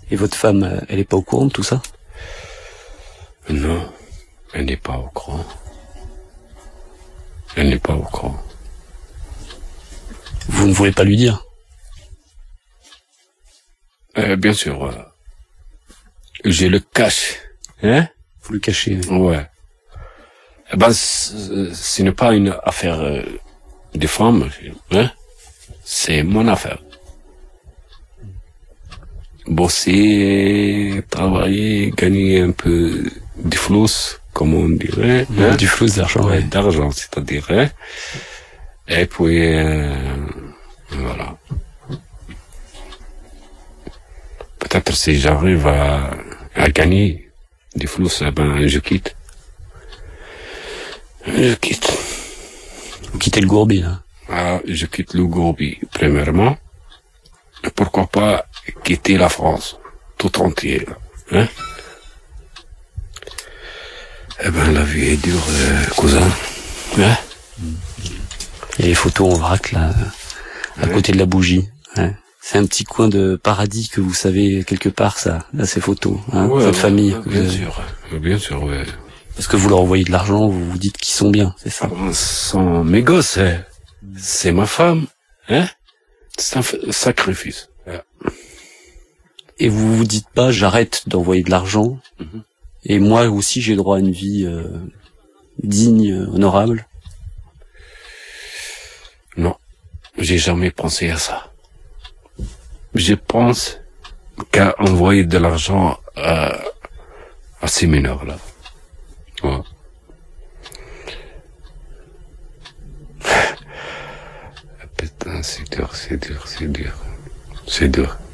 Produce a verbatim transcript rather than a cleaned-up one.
Et votre femme, elle est pas au courant de tout ça? Non, elle n'est pas au courant. Elle n'est pas au courant. Vous ne voulez pas lui dire? Euh, bien sûr, euh, je le cache. Hein? Vous le cachez? Ouais. Eh ben, ce n'est pas une affaire euh, de femme, hein? C'est mon affaire. Bosser, travailler, gagner un peu de flous, comme on dirait. Mmh, hein? Du flou d'argent, ouais, ouais. D'argent, c'est-à-dire. Hein? Et puis, euh, voilà. Peut-être si j'arrive à, à gagner des flous, eh ben, je quitte. Je quitte. Vous quittez le Gourbi, là? Ah, je quitte le Gourbi, premièrement. Et pourquoi pas quitter la France, tout entière. Hein? Eh ben, la vie est dure, euh, cousin. Hein? Il y a les photos en vrac, là, à ouais. côté de la bougie. Ouais. C'est un petit coin de paradis que vous savez quelque part, ça, là, ces photos, hein, ouais, votre ouais, famille. Ouais, que bien vous avez. sûr, bien sûr, ouais. Parce que vous leur envoyez de l'argent, vous vous dites qu'ils sont bien, c'est ça? Ah, sans mes gosses, hein. C'est ma femme, hein? C'est un f- sacrifice. Ouais. Et vous vous dites pas, j'arrête d'envoyer de l'argent, Mm-hmm. et moi aussi j'ai droit à une vie euh, digne, euh, honorable? Non, j'ai jamais pensé à ça. Je pense qu'à envoyer de l'argent à, à ces mineurs-là. Ouais. Putain, c'est dur, c'est dur, c'est dur. C'est dur.